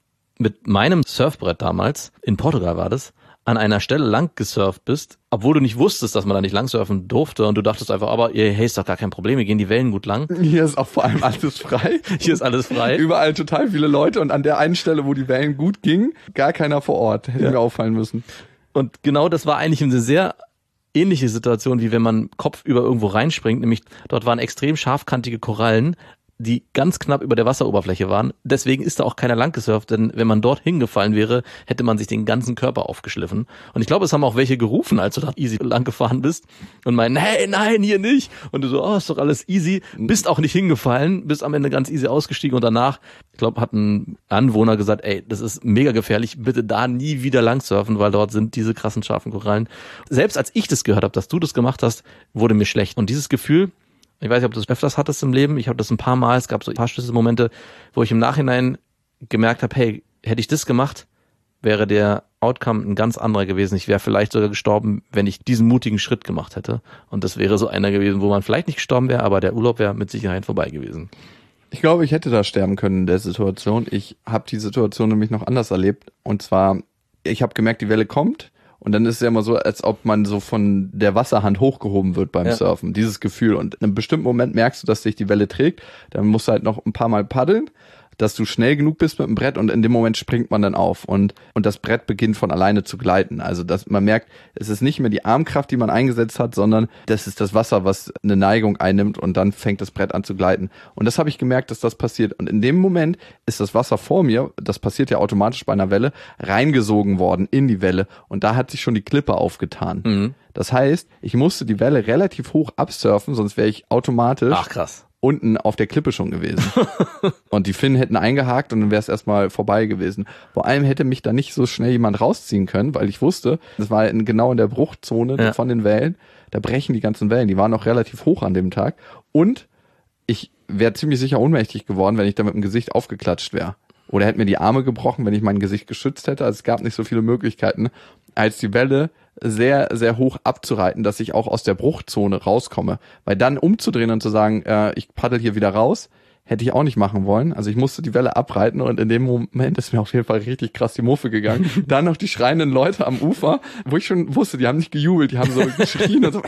mit meinem Surfbrett damals, in Portugal war das, an einer Stelle lang gesurft bist, obwohl du nicht wusstest, dass man da nicht lang surfen durfte und du dachtest einfach, aber hey, ist doch gar kein Problem, wir gehen die Wellen gut lang.
Hier ist auch vor allem alles frei.
Hier ist alles frei.
Überall total viele Leute und an der einen Stelle, wo die Wellen gut gingen, gar keiner vor Ort. Hätte ja. mir auffallen müssen.
Und genau das war eigentlich eine sehr ähnliche Situation, wie wenn man kopfüber irgendwo reinspringt, nämlich dort waren extrem scharfkantige Korallen, die ganz knapp über der Wasseroberfläche waren. Deswegen ist da auch keiner lang gesurft, denn wenn man dort hingefallen wäre, hätte man sich den ganzen Körper aufgeschliffen. Und ich glaube, es haben auch welche gerufen, als du da easy lang gefahren bist und meinen, hey, nein, hier nicht. Und du so, oh, ist doch alles easy. Bist auch nicht hingefallen, bist am Ende ganz easy ausgestiegen und danach, ich glaube, hat ein Anwohner gesagt, ey, das ist mega gefährlich, bitte da nie wieder lang surfen, weil dort sind diese krassen scharfen Korallen. Selbst als ich das gehört habe, dass du das gemacht hast, wurde mir schlecht. Und dieses Gefühl, ich weiß nicht, ob du das öfters hattest im Leben. Ich habe das ein paar Mal. Es gab so ein paar Schlüsselmomente, wo ich im Nachhinein gemerkt habe, hey, hätte ich das gemacht, wäre der Outcome ein ganz anderer gewesen. Ich wäre vielleicht sogar gestorben, wenn ich diesen mutigen Schritt gemacht hätte. Und das wäre so einer gewesen, wo man vielleicht nicht gestorben wäre, aber der Urlaub wäre mit Sicherheit vorbei gewesen.
Ich glaube, ich hätte da sterben können in der Situation. Ich habe die Situation nämlich noch anders erlebt. Und zwar, ich habe gemerkt, die Welle kommt. Und dann ist es ja immer so, als ob man so von der Wasserhand hochgehoben wird beim ja. Surfen. Dieses Gefühl. Und in einem bestimmten Moment merkst du, dass dich die Welle trägt. Dann musst du halt noch ein paar Mal paddeln, dass du schnell genug bist mit dem Brett und in dem Moment springt man dann auf und und das Brett beginnt von alleine zu gleiten. Also dass man merkt, es ist nicht mehr die Armkraft, die man eingesetzt hat, sondern das ist das Wasser, was eine Neigung einnimmt und dann fängt das Brett an zu gleiten. Und das habe ich gemerkt, dass das passiert. Und in dem Moment ist das Wasser vor mir, das passiert ja automatisch bei einer Welle, reingesogen worden in die Welle und da hat sich schon die Klippe aufgetan. Mhm. Das heißt, ich musste die Welle relativ hoch absurfen, sonst wäre ich automatisch
Ach, krass.
unten auf der Klippe schon gewesen. Und die Finnen hätten eingehakt und dann wäre es erstmal vorbei gewesen. Vor allem hätte mich da nicht so schnell jemand rausziehen können, weil ich wusste, das war in, genau in der Bruchzone ja. von den Wellen, da brechen die ganzen Wellen, die waren auch relativ hoch an dem Tag und ich wäre ziemlich sicher ohnmächtig geworden, wenn ich da mit dem Gesicht aufgeklatscht wäre. Oder hätte mir die Arme gebrochen, wenn ich mein Gesicht geschützt hätte. Also es gab nicht so viele Möglichkeiten, als die Welle sehr, sehr hoch abzureiten, dass ich auch aus der Bruchzone rauskomme. Weil dann umzudrehen und zu sagen, äh, ich paddel hier wieder raus, hätte ich auch nicht machen wollen. Also ich musste die Welle abreiten und in dem Moment ist mir auf jeden Fall richtig krass die Muffe gegangen. Dann noch die schreienden Leute am Ufer, wo ich schon wusste, die haben nicht gejubelt, die haben so geschrien und so.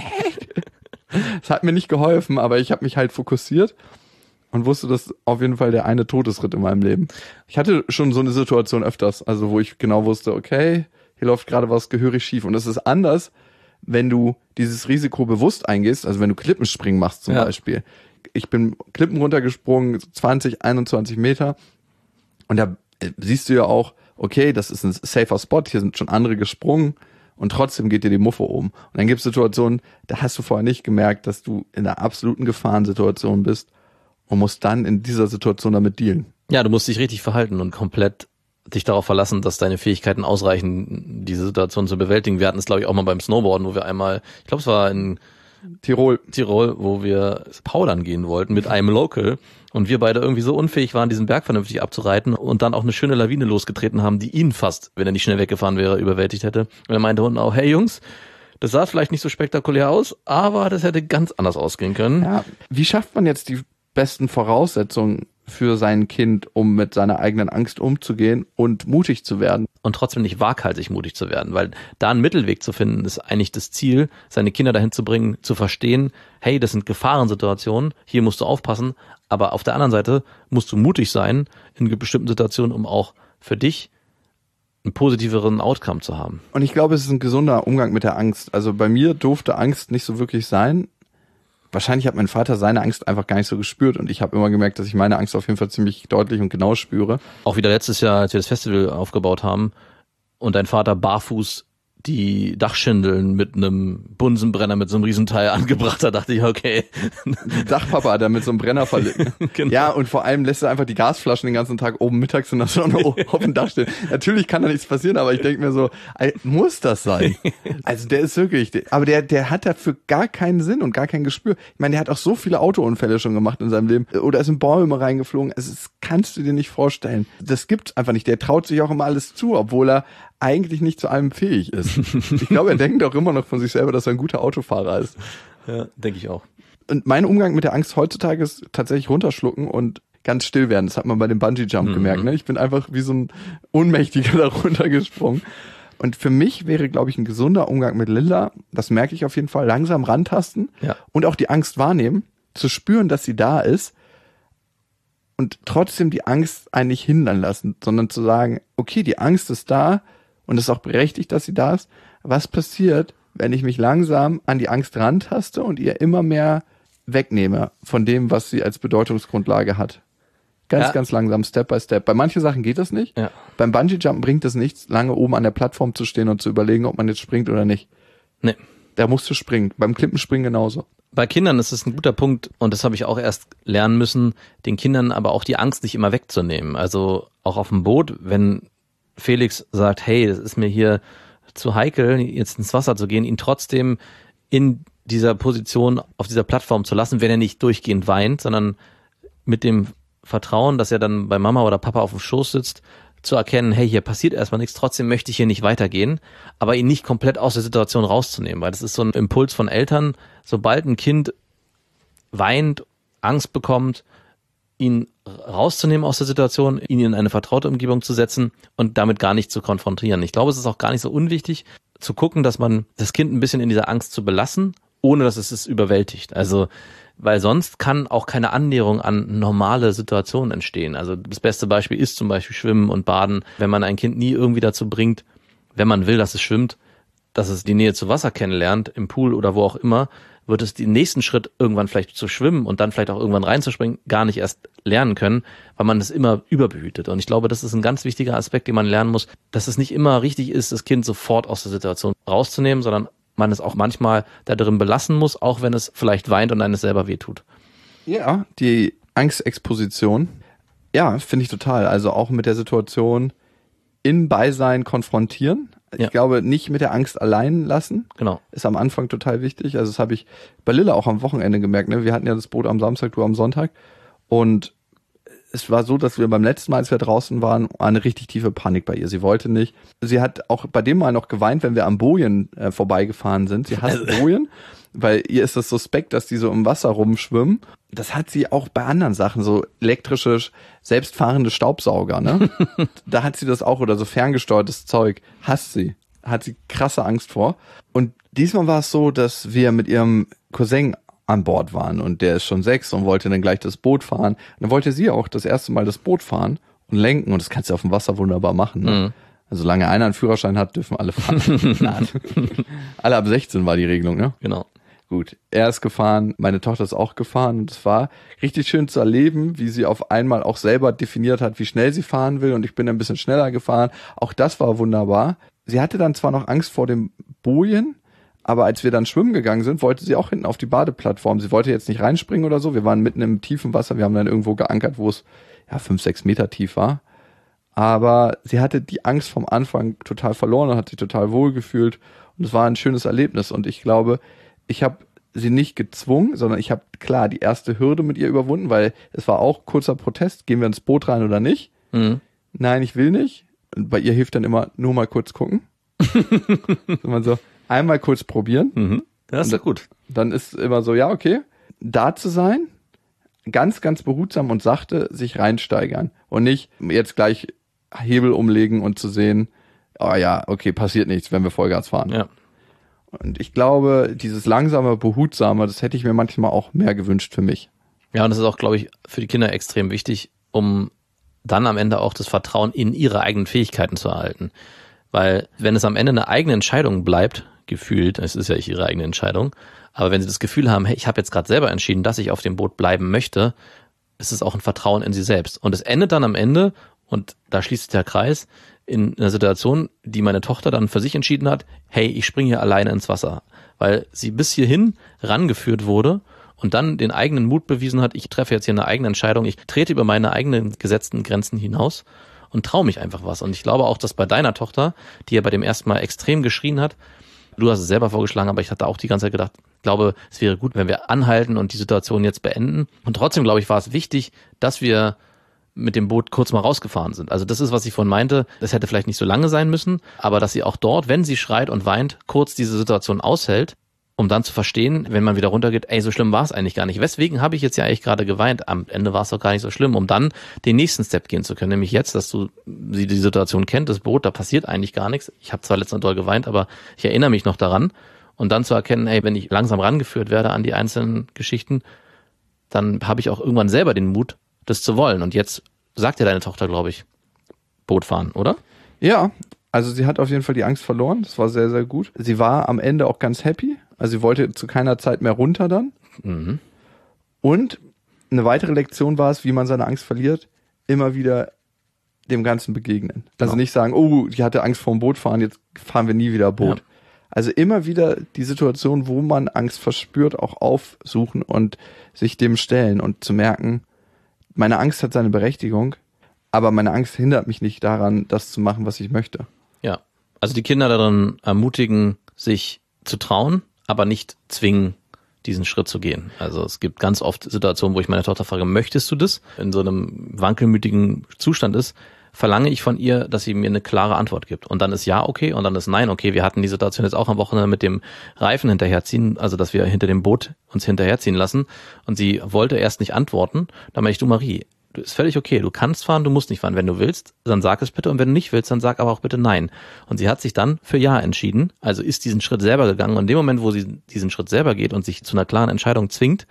Es hat mir nicht geholfen, aber ich habe mich halt fokussiert und wusste, dass auf jeden Fall der eine Todesritt in meinem Leben. Ich hatte schon so eine Situation öfters, also wo ich genau wusste, okay, hier läuft gerade was gehörig schief. Und das ist anders, wenn du dieses Risiko bewusst eingehst, also wenn du Klippenspringen machst zum ja. Beispiel. Ich bin Klippen runtergesprungen, zwanzig, einundzwanzig Meter. Und da siehst du ja auch, okay, das ist ein safer Spot, hier sind schon andere gesprungen und trotzdem geht dir die Muffe um. Und dann gibt es Situationen, da hast du vorher nicht gemerkt, dass du in einer absoluten Gefahrensituation bist und musst dann in dieser Situation damit dealen.
Ja, du musst dich richtig verhalten und komplett dich darauf verlassen, dass deine Fähigkeiten ausreichen, diese Situation zu bewältigen. Wir hatten es, glaube ich, auch mal beim Snowboarden, wo wir einmal, ich glaube, es war in
Tirol,
Tirol, wo wir powdern gehen wollten mit einem Local und wir beide irgendwie so unfähig waren, diesen Berg vernünftig abzureiten und dann auch eine schöne Lawine losgetreten haben, die ihn fast, wenn er nicht schnell weggefahren wäre, überwältigt hätte. Und er meinte unten auch, hey Jungs, das sah vielleicht nicht so spektakulär aus, aber das hätte ganz anders ausgehen können.
Ja, wie schafft man jetzt die besten Voraussetzungen für sein Kind, um mit seiner eigenen Angst umzugehen und mutig zu werden?
Und trotzdem nicht waghalsig mutig zu werden, weil da einen Mittelweg zu finden, ist eigentlich das Ziel, seine Kinder dahin zu bringen, zu verstehen, hey, das sind Gefahrensituationen, hier musst du aufpassen, aber auf der anderen Seite musst du mutig sein in bestimmten Situationen, um auch für dich einen positiveren Outcome zu haben.
Und ich glaube, es ist ein gesunder Umgang mit der Angst. Also bei mir durfte Angst nicht so wirklich sein. Wahrscheinlich hat mein Vater seine Angst einfach gar nicht so gespürt und ich habe immer gemerkt, dass ich meine Angst auf jeden Fall ziemlich deutlich und genau spüre.
Auch wieder letztes Jahr, als wir das Festival aufgebaut haben und dein Vater barfuß die Dachschindeln mit einem Bunsenbrenner mit so einem Riesenteil angebracht hat, dachte ich, okay.
Dachpapa hat er mit so einem Brenner verlegt. Genau. Ja, und vor allem lässt er einfach die Gasflaschen den ganzen Tag oben mittags in der Sonne auf dem Dach stehen. Natürlich kann da nichts passieren, aber ich denke mir so, muss das sein? Also der ist wirklich, aber der der hat dafür gar keinen Sinn und gar kein Gespür. Ich meine, der hat auch so viele Autounfälle schon gemacht in seinem Leben oder ist in Bäume reingeflogen. Also das kannst du dir nicht vorstellen. Das gibt's einfach nicht. Der traut sich auch immer alles zu, obwohl er eigentlich nicht zu allem fähig ist. Ich glaube, er denkt auch immer noch von sich selber, dass er ein guter Autofahrer ist.
Ja, denke ich auch.
Und mein Umgang mit der Angst heutzutage ist tatsächlich runterschlucken und ganz still werden. Das hat man bei dem Bungee-Jump mhm. gemerkt. Ne? Ich bin einfach wie so ein Ohnmächtiger da runtergesprungen. Und für mich wäre, glaube ich, ein gesunder Umgang mit Lilla, das merke ich auf jeden Fall, langsam rantasten
ja.
und auch die Angst wahrnehmen, zu spüren, dass sie da ist und trotzdem die Angst einen nicht hindern lassen, sondern zu sagen, okay, die Angst ist da und es ist auch berechtigt, dass sie da ist. Was passiert, wenn ich mich langsam an die Angst rantaste und ihr immer mehr wegnehme von dem, was sie als Bedeutungsgrundlage hat? Ganz,
ja.
ganz langsam, Step by Step. Bei manchen Sachen geht das nicht.
Ja.
Beim Bungee-Jumpen bringt es nichts, lange oben an der Plattform zu stehen und zu überlegen, ob man jetzt springt oder nicht.
Nee.
Da musst du springen. Beim Klippenspringen genauso.
Bei Kindern ist es ein guter Punkt, und das habe ich auch erst lernen müssen, den Kindern aber auch die Angst nicht immer wegzunehmen. Also auch auf dem Boot, wenn Felix sagt, hey, das ist mir hier zu heikel, jetzt ins Wasser zu gehen, ihn trotzdem in dieser Position auf dieser Plattform zu lassen, wenn er nicht durchgehend weint, sondern mit dem Vertrauen, dass er dann bei Mama oder Papa auf dem Schoß sitzt, zu erkennen, hey, hier passiert erstmal nichts, trotzdem möchte ich hier nicht weitergehen, aber ihn nicht komplett aus der Situation rauszunehmen, weil das ist so ein Impuls von Eltern, sobald ein Kind weint, Angst bekommt, ihn rauszunehmen aus der Situation, ihn in eine vertraute Umgebung zu setzen und damit gar nicht zu konfrontieren. Ich glaube, es ist auch gar nicht so unwichtig, zu gucken, dass man das Kind ein bisschen in dieser Angst zu belassen, ohne dass es es überwältigt. Also weil sonst kann auch keine Annäherung an normale Situationen entstehen. Also das beste Beispiel ist zum Beispiel Schwimmen und Baden. Wenn man ein Kind nie irgendwie dazu bringt, wenn man will, dass es schwimmt, dass es die Nähe zu Wasser kennenlernt, im Pool oder wo auch immer, wird es den nächsten Schritt irgendwann vielleicht zu schwimmen und dann vielleicht auch irgendwann reinzuspringen, gar nicht erst lernen können, weil man das immer überbehütet. Und ich glaube, das ist ein ganz wichtiger Aspekt, den man lernen muss, dass es nicht immer richtig ist, das Kind sofort aus der Situation rauszunehmen, sondern man es auch manchmal da drin belassen muss, auch wenn es vielleicht weint und einem es selber wehtut.
Ja, die Angstexposition, ja, finde ich total. Also auch mit der Situation im Beisein konfrontieren. Ich
ja.
glaube, nicht mit der Angst allein lassen.
Genau.
Ist am Anfang total wichtig. Also das habe ich bei Lilla auch am Wochenende gemerkt. Ne? Wir hatten ja das Boot am Samstag, du am Sonntag. Und es war so, dass wir beim letzten Mal, als wir draußen waren, eine richtig tiefe Panik bei ihr. Sie wollte nicht. Sie hat auch bei dem Mal noch geweint, wenn wir am Bojen äh, vorbeigefahren sind. Sie hasst Bojen, weil ihr ist das suspekt, dass die so im Wasser rumschwimmen. Das hat sie auch bei anderen Sachen, so elektrische, selbstfahrende Staubsauger, ne? Da hat sie das auch, oder so ferngesteuertes Zeug. Hasst sie. Hat sie krasse Angst vor. Und diesmal war es so, dass wir mit ihrem Cousin an Bord waren und der ist schon sechs und wollte dann gleich das Boot fahren. Und dann wollte sie auch das erste Mal das Boot fahren und lenken und das kannst du auf dem Wasser wunderbar machen. Ne? Mhm. Also solange einer einen Führerschein hat, dürfen alle fahren. Alle ab sechzehn war die Regelung, ne?
Genau.
Gut, er ist gefahren, meine Tochter ist auch gefahren und es war richtig schön zu erleben, wie sie auf einmal auch selber definiert hat, wie schnell sie fahren will und ich bin ein bisschen schneller gefahren. Auch das war wunderbar. Sie hatte dann zwar noch Angst vor dem Bojen, aber als wir dann schwimmen gegangen sind, wollte sie auch hinten auf die Badeplattform. Sie wollte jetzt nicht reinspringen oder so. Wir waren mitten im tiefen Wasser. Wir haben dann irgendwo geankert, wo es ja fünf, sechs Meter tief war. Aber sie hatte die Angst vom Anfang total verloren und hat sich total wohl gefühlt. Und es war ein schönes Erlebnis. Und ich glaube, ich habe sie nicht gezwungen, sondern ich habe klar die erste Hürde mit ihr überwunden, weil es war auch kurzer Protest. Gehen wir ins Boot rein oder nicht? Mhm. Nein, ich will nicht. Und bei ihr hilft dann immer nur mal kurz gucken. So man so einmal kurz probieren.
Mhm. Das ist ja gut.
Dann ist immer so, ja, okay, da zu sein, ganz, ganz behutsam und sachte sich reinsteigern und nicht jetzt gleich Hebel umlegen und zu sehen, oh ja, okay, passiert nichts, wenn wir Vollgas fahren.
Ja.
Und ich glaube, dieses langsame, behutsame, das hätte ich mir manchmal auch mehr gewünscht für mich.
Ja, und das ist auch, glaube ich, für die Kinder extrem wichtig, um dann am Ende auch das Vertrauen in ihre eigenen Fähigkeiten zu erhalten. Weil wenn es am Ende eine eigene Entscheidung bleibt, gefühlt, es ist ja nicht ihre eigene Entscheidung, aber wenn sie das Gefühl haben, hey, ich habe jetzt gerade selber entschieden, dass ich auf dem Boot bleiben möchte, ist es auch ein Vertrauen in sie selbst. Und es endet dann am Ende, und da schließt sich der Kreis, in einer Situation, die meine Tochter dann für sich entschieden hat, hey, ich springe hier alleine ins Wasser. Weil sie bis hierhin rangeführt wurde und dann den eigenen Mut bewiesen hat, ich treffe jetzt hier eine eigene Entscheidung, ich trete über meine eigenen gesetzten Grenzen hinaus und traue mich einfach was. Und ich glaube auch, dass bei deiner Tochter, die ja bei dem ersten Mal extrem geschrien hat, du hast es selber vorgeschlagen, aber ich hatte auch die ganze Zeit gedacht, ich glaube, es wäre gut, wenn wir anhalten und die Situation jetzt beenden. Und trotzdem, glaube ich, war es wichtig, dass wir mit dem Boot kurz mal rausgefahren sind. Also das ist, was ich vorhin meinte, das hätte vielleicht nicht so lange sein müssen, aber dass sie auch dort, wenn sie schreit und weint, kurz diese Situation aushält, um dann zu verstehen, wenn man wieder runtergeht, ey, so schlimm war es eigentlich gar nicht. Weswegen habe ich jetzt ja eigentlich gerade geweint? Am Ende war es doch gar nicht so schlimm, um dann den nächsten Step gehen zu können. Nämlich jetzt, dass du sie die Situation kennt, das Boot, da passiert eigentlich gar nichts. Ich habe zwar letztens doll geweint, aber ich erinnere mich noch daran. Und dann zu erkennen, ey, wenn ich langsam rangeführt werde an die einzelnen Geschichten, dann habe ich auch irgendwann selber den Mut, das zu wollen. Und jetzt sagt dir deine Tochter, glaube ich, Boot fahren, oder?
Ja, also sie hat auf jeden Fall die Angst verloren. Das war sehr, sehr gut. Sie war am Ende auch ganz happy. Also sie wollte zu keiner Zeit mehr runter dann.
Mhm.
Und eine weitere Lektion war es, wie man seine Angst verliert, immer wieder dem Ganzen begegnen. Also
Genau.
nicht sagen, oh, die hatte Angst vor dem Bootfahren, jetzt fahren wir nie wieder Boot.
Ja.
Also immer wieder die Situation, wo man Angst verspürt, auch aufsuchen und sich dem stellen und zu merken, meine Angst hat seine Berechtigung, aber meine Angst hindert mich nicht daran, das zu machen, was ich möchte.
Ja, also die Kinder darin ermutigen, sich zu trauen, aber nicht zwingen, diesen Schritt zu gehen. Also es gibt ganz oft Situationen, wo ich meine Tochter frage, möchtest du das? In so einem wankelmütigen Zustand ist, verlange ich von ihr, dass sie mir eine klare Antwort gibt. Und dann ist ja okay und dann ist nein okay. Wir hatten die Situation jetzt auch am Wochenende mit dem Reifen hinterherziehen, also dass wir hinter dem Boot uns hinterherziehen lassen. Und sie wollte erst nicht antworten. Dann meinte ich, du Marie, du ist völlig okay. Du kannst fahren, du musst nicht fahren. Wenn du willst, dann sag es bitte. Und wenn du nicht willst, dann sag aber auch bitte nein. Und sie hat sich dann für ja entschieden. Also ist diesen Schritt selber gegangen. Und in dem Moment, wo sie diesen Schritt selber geht und sich zu einer klaren Entscheidung zwingt,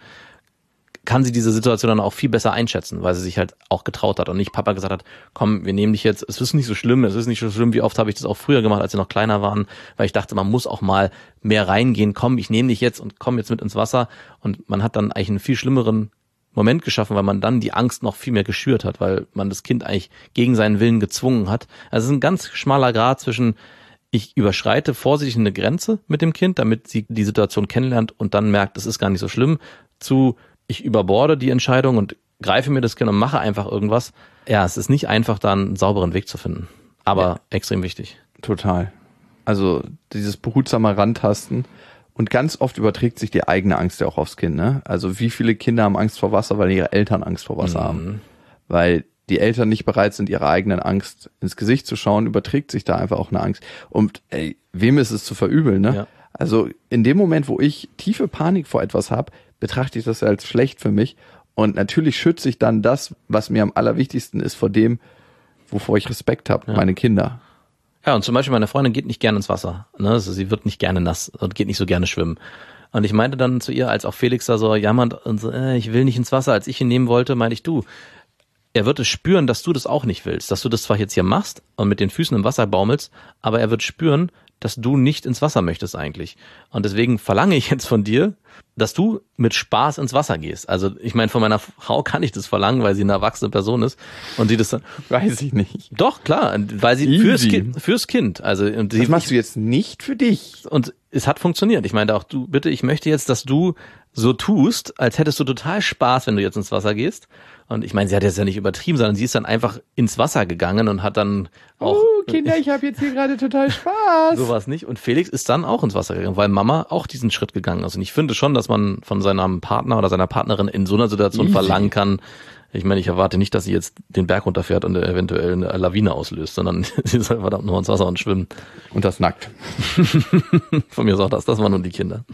kann sie diese Situation dann auch viel besser einschätzen, weil sie sich halt auch getraut hat und nicht Papa gesagt hat, komm, wir nehmen dich jetzt, es ist nicht so schlimm, es ist nicht so schlimm, wie oft habe ich das auch früher gemacht, als wir noch kleiner waren, weil ich dachte, man muss auch mal mehr reingehen, komm, ich nehme dich jetzt und komm jetzt mit ins Wasser und man hat dann eigentlich einen viel schlimmeren Moment geschaffen, weil man dann die Angst noch viel mehr geschürt hat, weil man das Kind eigentlich gegen seinen Willen gezwungen hat. Also es ist ein ganz schmaler Grad zwischen ich überschreite vorsichtig eine Grenze mit dem Kind, damit sie die Situation kennenlernt und dann merkt, es ist gar nicht so schlimm, zu ich überborde die Entscheidung und greife mir das Kind und mache einfach irgendwas. Ja, es ist nicht einfach, da einen sauberen Weg zu finden. Aber ja. Extrem wichtig.
Total. Also dieses behutsame Rantasten. Und ganz oft überträgt sich die eigene Angst ja auch aufs Kind. Ne? Also wie viele Kinder haben Angst vor Wasser, weil ihre Eltern Angst vor Wasser mhm. haben. Weil die Eltern nicht bereit sind, ihrer eigenen Angst ins Gesicht zu schauen, überträgt sich da einfach auch eine Angst. Und ey, wem ist es zu verübeln? Ne? Ja. Also in dem Moment, wo ich tiefe Panik vor etwas habe, betrachte ich das als schlecht für mich. Und natürlich schütze ich dann das, was mir am allerwichtigsten ist, vor dem, wovor ich Respekt habe, ja. meine Kinder.
Ja, und zum Beispiel meine Freundin geht nicht gerne ins Wasser. Ne? Also sie wird nicht gerne nass und geht nicht so gerne schwimmen. Und ich meinte dann zu ihr, als auch Felix da so jammert und so, äh, ich will nicht ins Wasser, als ich ihn nehmen wollte, meinte ich, du, er wird es spüren, dass du das auch nicht willst, dass du das zwar jetzt hier machst und mit den Füßen im Wasser baumelst, aber er wird spüren, dass du nicht ins Wasser möchtest eigentlich. Und deswegen verlange ich jetzt von dir, dass du mit Spaß ins Wasser gehst. Also ich meine, von meiner Frau kann ich das verlangen, weil sie eine erwachsene Person ist und sie das dann...
Weiß ich nicht.
Doch, klar, weil sie fürs Kind, fürs Kind. Also, und
das
sie,
machst du jetzt nicht für dich.
Und es hat funktioniert. Ich meinte auch, du, bitte, ich möchte jetzt, dass du so tust, als hättest du total Spaß, wenn du jetzt ins Wasser gehst. Und ich meine, sie hat jetzt ja nicht übertrieben, sondern sie ist dann einfach ins Wasser gegangen und hat dann auch...
Oh, Kinder, ich habe jetzt hier gerade total Spaß.
So war es nicht. Und Felix ist dann auch ins Wasser gegangen, weil Mama auch diesen Schritt gegangen ist. Und ich finde schon, dass man von seinem Partner oder seiner Partnerin in so einer Situation Easy. verlangen kann. Ich meine, ich erwarte nicht, dass sie jetzt den Berg runterfährt und eventuell eine Lawine auslöst, sondern sie soll verdammt nur ins Wasser und schwimmen.
Und das nackt.
Von mir ist auch das. Das waren nur die Kinder.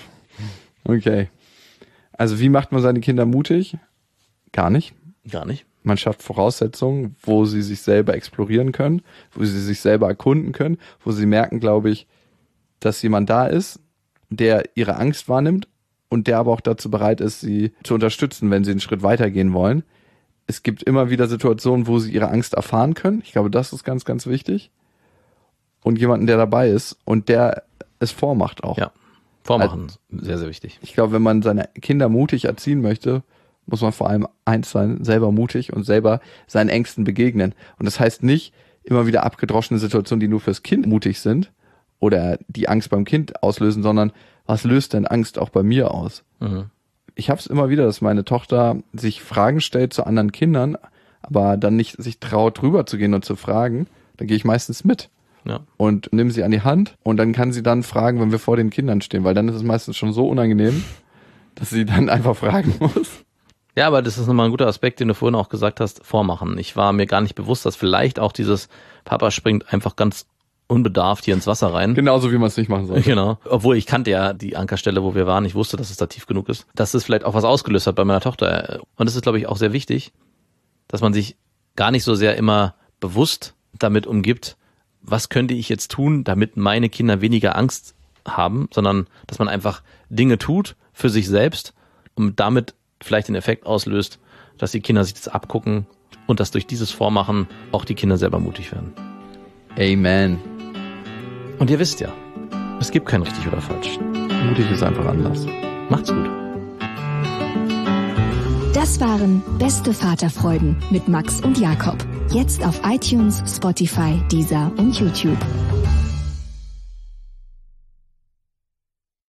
Okay. Also wie macht man seine Kinder mutig? Gar nicht.
Gar nicht.
Man schafft Voraussetzungen, wo sie sich selber explorieren können, wo sie sich selber erkunden können, wo sie merken, glaube ich, dass jemand da ist, der ihre Angst wahrnimmt und der aber auch dazu bereit ist, sie zu unterstützen, wenn sie einen Schritt weitergehen wollen. Es gibt immer wieder Situationen, wo sie ihre Angst erfahren können. Ich glaube, das ist ganz, ganz wichtig. Und jemanden, der dabei ist und der es vormacht auch.
Ja, vormachen, also, sehr, sehr wichtig.
Ich glaube, wenn man seine Kinder mutig erziehen möchte, muss man vor allem eins sein, selber mutig und selber seinen Ängsten begegnen. Und das heißt nicht immer wieder abgedroschene Situationen, die nur fürs Kind mutig sind oder die Angst beim Kind auslösen, sondern was löst denn Angst auch bei mir aus? Mhm. Ich habe es immer wieder, dass meine Tochter sich Fragen stellt zu anderen Kindern, aber dann nicht sich traut, rüber zu gehen und zu fragen. Dann gehe ich meistens mit. Ja. Und nehme sie an die Hand und dann kann sie dann fragen, wenn wir vor den Kindern stehen, weil dann ist es meistens schon so unangenehm, dass sie dann einfach fragen muss.
Ja, aber das ist nochmal ein guter Aspekt, den du vorhin auch gesagt hast, vormachen. Ich war mir gar nicht bewusst, dass vielleicht auch dieses Papa springt einfach ganz unbedarft hier ins Wasser rein.
Genauso wie man es nicht machen soll.
Genau. Obwohl ich kannte ja die Ankerstelle, wo wir waren. Ich wusste, dass es da tief genug ist. Dass es vielleicht auch was ausgelöst hat bei meiner Tochter. Und das ist, glaube ich, auch sehr wichtig, dass man sich gar nicht so sehr immer bewusst damit umgibt, was könnte ich jetzt tun, damit meine Kinder weniger Angst haben, sondern dass man einfach Dinge tut für sich selbst und damit vielleicht den Effekt auslöst, dass die Kinder sich das abgucken und dass durch dieses Vormachen auch die Kinder selber mutig werden.
Amen.
Und ihr wisst ja, es gibt kein richtig oder falsch.
Mutig ist einfach anders.
Macht's gut.
Das waren Beste Vaterfreuden mit Max und Jakob. Jetzt auf iTunes, Spotify, Deezer und YouTube.